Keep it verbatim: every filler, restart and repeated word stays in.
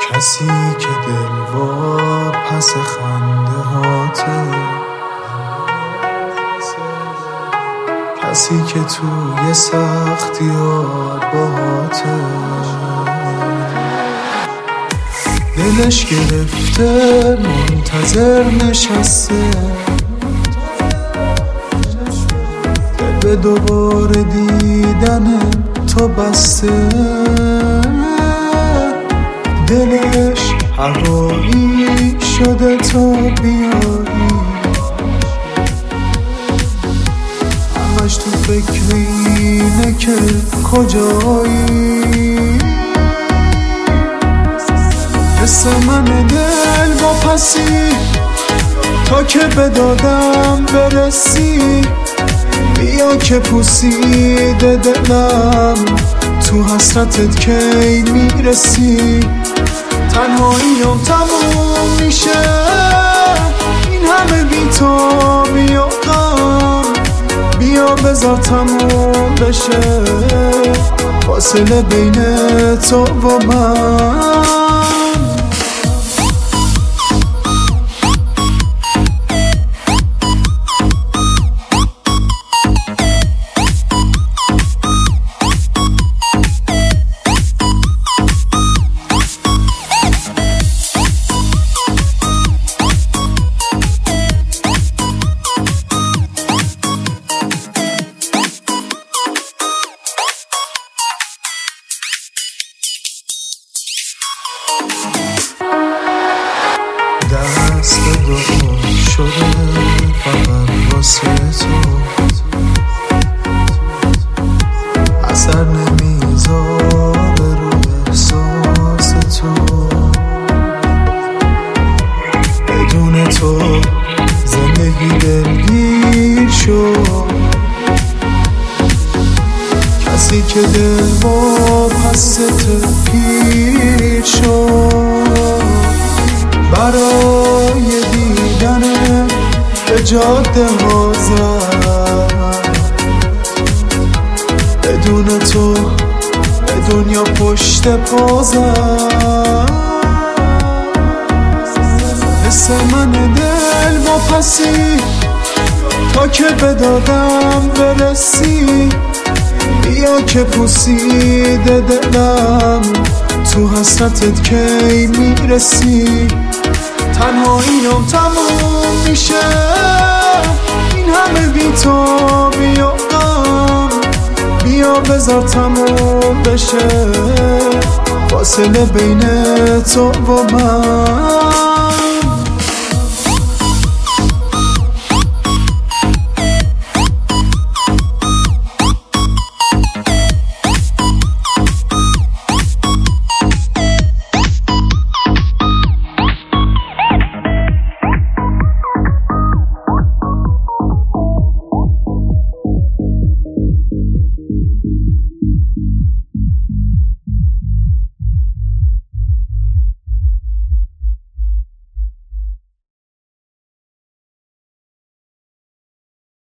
کسی که دلوار پس خنده هاته، کسی که توی سختیات باهاته، دلش گرفته منتظر نشسته، دل به دوباره دیدن تو بسته، دلش هوایی شده تو بیایی، همش تو فکر اینه که کجایی. حس من دل با پسی تا که به دادم برسی، بیا که پوسیده دلم تو حسرتت کی میرسی. تنهاییم تموم میشه این همه بی تو بیادم، بیا بذار تموم بشه فاصله بین تو و من. دست دو شده فقط واسه تو، اثر نمیذاره روی احساس تو، بدون تو زندگی دلگیر شد، کسی که دل با پست پیر شد، برای دیدن به جاده ها زد، بدون تو به دنیا پشت پا زد. حس من دل با پسی تا که به دادم برسی، بیا که پوسیده دلم تو حسرتت کی میرسی. تنهاییم تموم میشه این همه بی تو بیادم، بیا بذار تموم بشه فاصله بین تو و من.